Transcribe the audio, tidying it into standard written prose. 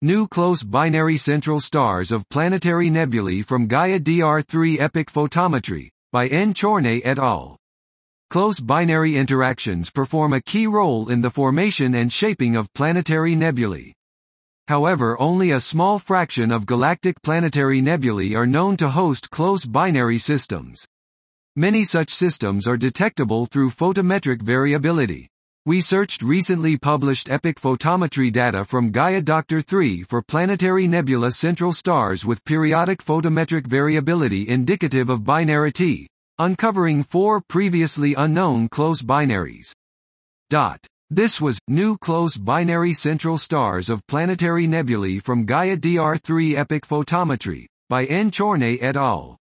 New close binary central stars of planetary nebulae from Gaia DR3 Epic Photometry, by N. Chornay et al. Close binary interactions perform a key role in the formation and shaping of planetary nebulae. However, only a small fraction of galactic planetary nebulae are known to host close binary systems. Many such systems are detectable through photometric variability. We searched recently published Epic Photometry data from Gaia Doctor 3 for planetary nebula central stars with periodic photometric variability indicative of binarity, uncovering 4 previously unknown close binaries. This was New Close Binary Central Stars of Planetary Nebulae from Gaia DR3 Epic Photometry, by N. Chornay et al.